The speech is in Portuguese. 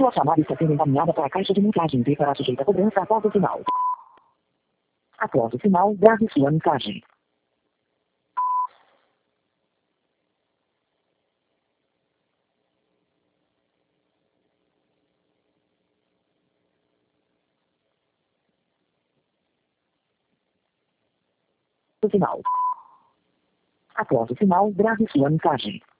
Sua chamada está sendo encaminhada para a caixa de mensagem e será sujeita a cobrança após o sinal. Após o sinal, grave sua mensagem. O sinal. Após o sinal, grave sua mensagem.